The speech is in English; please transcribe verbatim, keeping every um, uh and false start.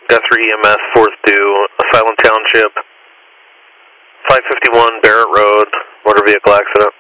Guthrie E M S, fourth due, Asylum Township, five fifty-one Barrett Road, motor vehicle accident.